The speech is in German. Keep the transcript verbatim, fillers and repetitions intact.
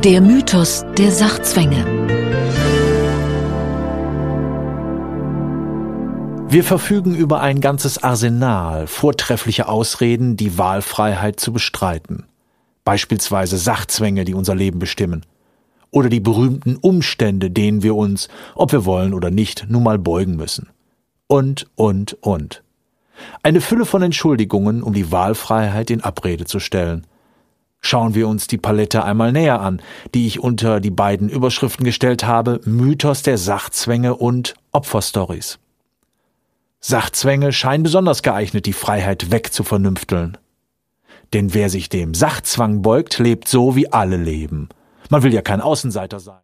Der Mythos der Sachzwänge. Wir verfügen über ein ganzes Arsenal vortrefflicher Ausreden, die Wahlfreiheit zu bestreiten. Beispielsweise Sachzwänge, die unser Leben bestimmen. Oder die berühmten Umstände, denen wir uns, ob wir wollen oder nicht, nun mal beugen müssen. Und, und, und. Eine Fülle von Entschuldigungen, um die Wahlfreiheit in Abrede zu stellen. Schauen wir uns die Palette einmal näher an, die ich unter die beiden Überschriften gestellt habe: Mythos der Sachzwänge und Opferstories. Sachzwänge scheinen besonders geeignet, die Freiheit wegzuvernünfteln. Denn wer sich dem Sachzwang beugt, lebt so, wie alle leben. Man will ja kein Außenseiter sein.